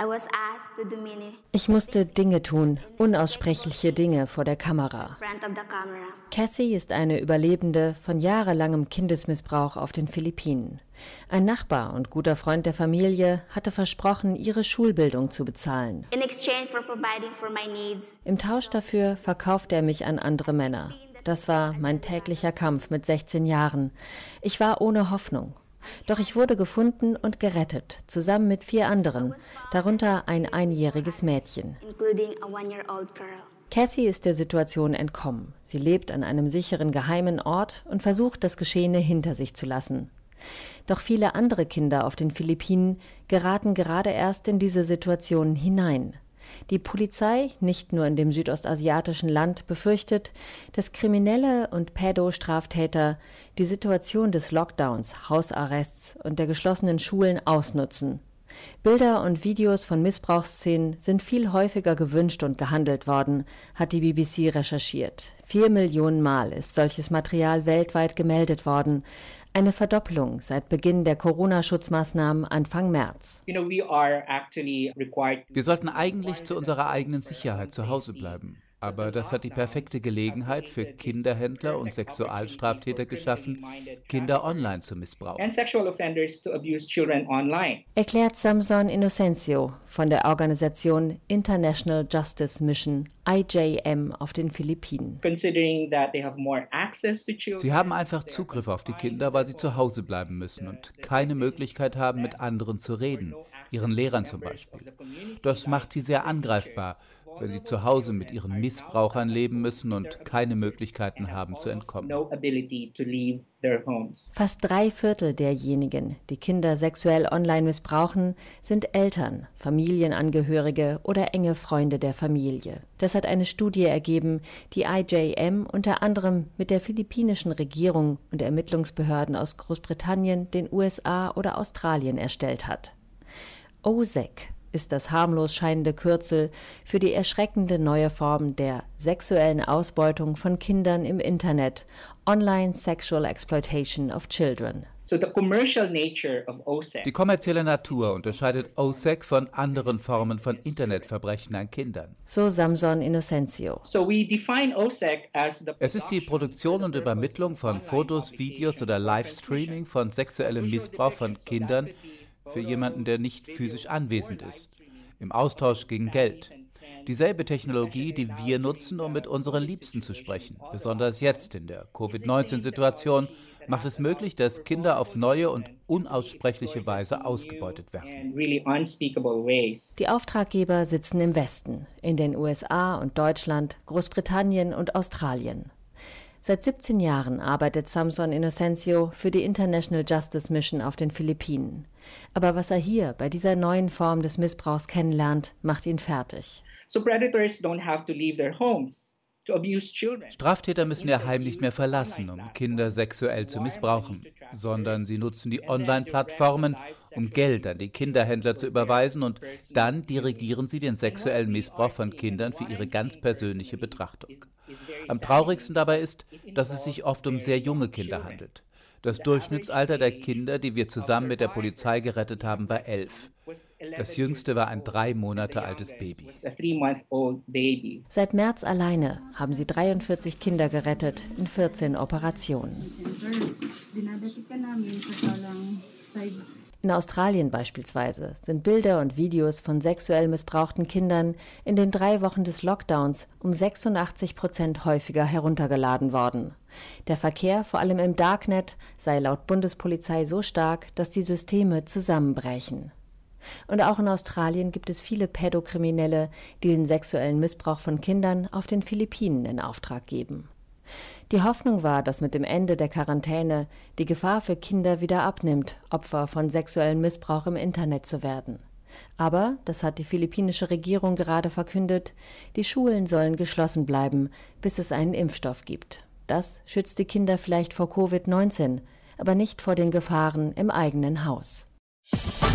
Ich musste Dinge tun, unaussprechliche Dinge vor der Kamera. Cassie ist eine Überlebende von jahrelangem Kindesmissbrauch auf den Philippinen. Ein Nachbar und guter Freund der Familie hatte versprochen, ihre Schulbildung zu bezahlen. Im Tausch dafür verkaufte er mich an andere Männer. Das war mein täglicher Kampf mit 16 Jahren. Ich war ohne Hoffnung. Doch ich wurde gefunden und gerettet, zusammen mit 4 anderen, darunter ein 1-jähriges Mädchen. Cassie ist der Situation entkommen. Sie lebt an einem sicheren, geheimen Ort und versucht, das Geschehene hinter sich zu lassen. Doch viele andere Kinder auf den Philippinen geraten gerade erst in diese Situation hinein. Die Polizei, nicht nur in dem südostasiatischen Land, befürchtet, dass Kriminelle und Pädostraftäter die Situation des Lockdowns, Hausarrests und der geschlossenen Schulen ausnutzen. Bilder und Videos von Missbrauchsszenen sind viel häufiger gewünscht und gehandelt worden, hat die BBC recherchiert. 4 Millionen Mal ist solches Material weltweit gemeldet worden. Eine Verdoppelung seit Beginn der Corona-Schutzmaßnahmen Anfang März. Wir sollten eigentlich zu unserer eigenen Sicherheit zu Hause bleiben. Aber das hat die perfekte Gelegenheit für Kinderhändler und Sexualstraftäter geschaffen, Kinder online zu missbrauchen. Erklärt Samson Inocencio von der Organisation International Justice Mission, IJM, auf den Philippinen. Sie haben einfach Zugriff auf die Kinder, weil sie zu Hause bleiben müssen und keine Möglichkeit haben, mit anderen zu reden, ihren Lehrern zum Beispiel. Das macht sie sehr angreifbar, weil sie zu Hause mit ihren Missbrauchern leben müssen und keine Möglichkeiten haben zu entkommen. Fast 3/4 derjenigen, die Kinder sexuell online missbrauchen, sind Eltern, Familienangehörige oder enge Freunde der Familie. Das hat eine Studie ergeben, die IJM unter anderem mit der philippinischen Regierung und Ermittlungsbehörden aus Großbritannien, den USA oder Australien erstellt hat. OSEC ist das harmlos scheinende Kürzel für die erschreckende neue Form der sexuellen Ausbeutung von Kindern im Internet, Online Sexual Exploitation of Children. Die kommerzielle Natur unterscheidet OSEC von anderen Formen von Internetverbrechen an Kindern. So Samson Inocencio. Es ist die Produktion und Übermittlung von Fotos, Videos oder Livestreaming von sexuellem Missbrauch von Kindern für jemanden, der nicht physisch anwesend ist, im Austausch gegen Geld. Dieselbe Technologie, die wir nutzen, um mit unseren Liebsten zu sprechen. Besonders jetzt in der Covid-19-Situation macht es möglich, dass Kinder auf neue und unaussprechliche Weise ausgebeutet werden. Die Auftraggeber sitzen im Westen, in den USA und Deutschland, Großbritannien und Australien. Seit 17 Jahren arbeitet Samson Inocencio für die International Justice Mission auf den Philippinen. Aber was er hier bei dieser neuen Form des Missbrauchs kennenlernt, macht ihn fertig. Straftäter müssen ihr Heim nicht mehr verlassen, um Kinder sexuell zu missbrauchen, sondern sie nutzen die Online-Plattformen, um Geld an die Kinderhändler zu überweisen, und dann dirigieren sie den sexuellen Missbrauch von Kindern für ihre ganz persönliche Betrachtung. Am traurigsten dabei ist, dass es sich oft um sehr junge Kinder handelt. Das Durchschnittsalter der Kinder, die wir zusammen mit der Polizei gerettet haben, war 11. Das jüngste war ein 3 Monate altes Baby. Seit März alleine haben sie 43 Kinder gerettet in 14 Operationen. In Australien beispielsweise sind Bilder und Videos von sexuell missbrauchten Kindern in den 3 Wochen des Lockdowns um 86% häufiger heruntergeladen worden. Der Verkehr, vor allem im Darknet, sei laut Bundespolizei so stark, dass die Systeme zusammenbrechen. Und auch in Australien gibt es viele Pädokriminelle, die den sexuellen Missbrauch von Kindern auf den Philippinen in Auftrag geben. Die Hoffnung war, dass mit dem Ende der Quarantäne die Gefahr für Kinder wieder abnimmt, Opfer von sexuellem Missbrauch im Internet zu werden. Aber, das hat die philippinische Regierung gerade verkündet, die Schulen sollen geschlossen bleiben, bis es einen Impfstoff gibt. Das schützt die Kinder vielleicht vor Covid-19, aber nicht vor den Gefahren im eigenen Haus.